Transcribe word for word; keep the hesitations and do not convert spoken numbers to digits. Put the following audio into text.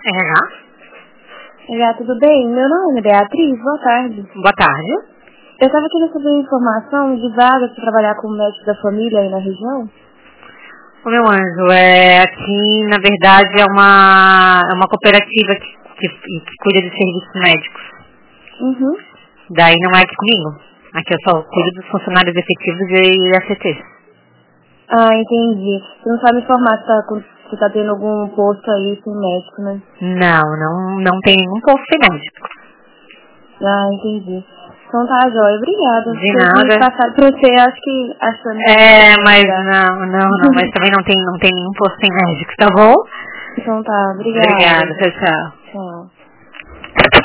R H? R H, tudo bem? Meu nome é Beatriz, boa tarde. Boa tarde. Eu estava querendo saber informação de vagas para trabalhar como médico da família aí na região. Ô, meu anjo, é, aqui, na verdade, é uma, é uma cooperativa que, que, que cuida de serviços médicos. Uhum. Daí não é aqui comigo. Aqui eu só cuido dos funcionários efetivos e A C T. Ah, entendi. Você não sabe informar se tá, com- se tá tendo algum posto aí sem médico, né? Não, não, não tem nenhum posto sem médico. Ah, entendi. Então tá, jóia. Obrigada. De Se eu me nada. passar pra você, acho que achando que É, eu vou mas ligar. não, não, não, mas também não tem, não tem nenhum posto sem médico, tá bom? Então tá, obrigada. Obrigada, tchau, tchau. Tchau.